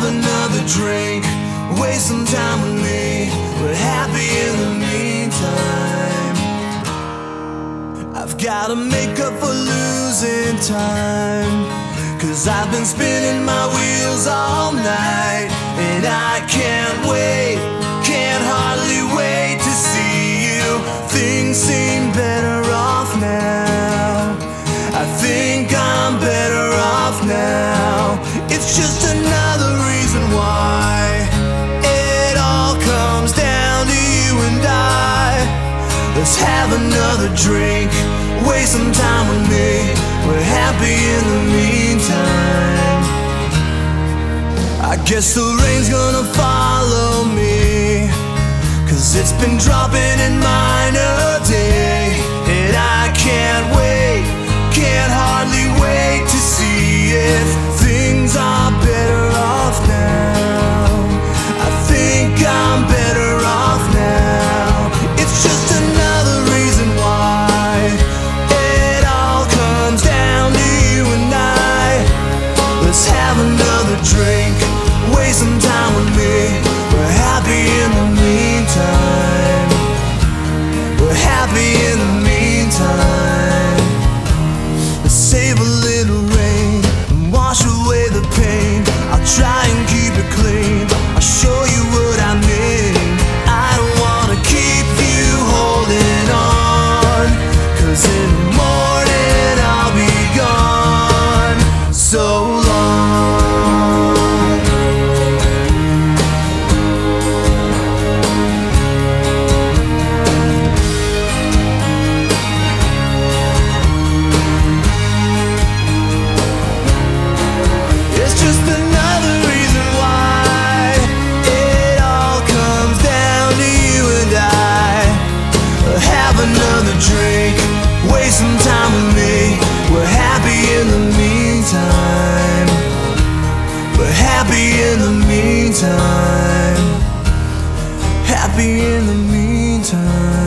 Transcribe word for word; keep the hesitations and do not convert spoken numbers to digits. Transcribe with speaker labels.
Speaker 1: another drink, waste some time with me. We're happy in the meantime. I've gotta make up for losing time, 'cause I've been spinning my wheels all night, and I can't wait, can't hardly wait to see you. Things seem better off now. I think I'm better off now. It's just another reason why it all comes down to you and I. Let's have another drink, waste some time with me. We're happy in the meantime. I guess the rain's gonna follow me, 'cause it's been dropping in minor day, and I can't wait, can't hardly wait to see if things are better off now. I think I'm better off now. It's just another reason why it all comes down to you and I. Let's have another drink, waste some time with me. We're happy in the meantime. We're happy in the meantime. Let's save a little rain and wash away the pain. I'll try and keep it clean, I'll show you what I mean. I don't wanna keep you holding on, 'cause in the morning I'll be gone. So long. It's just another reason why it all comes down to you and I. Have another drink, waste some time with me. We're happy in the meantime. We're happy in the meantime. Happy in the meantime.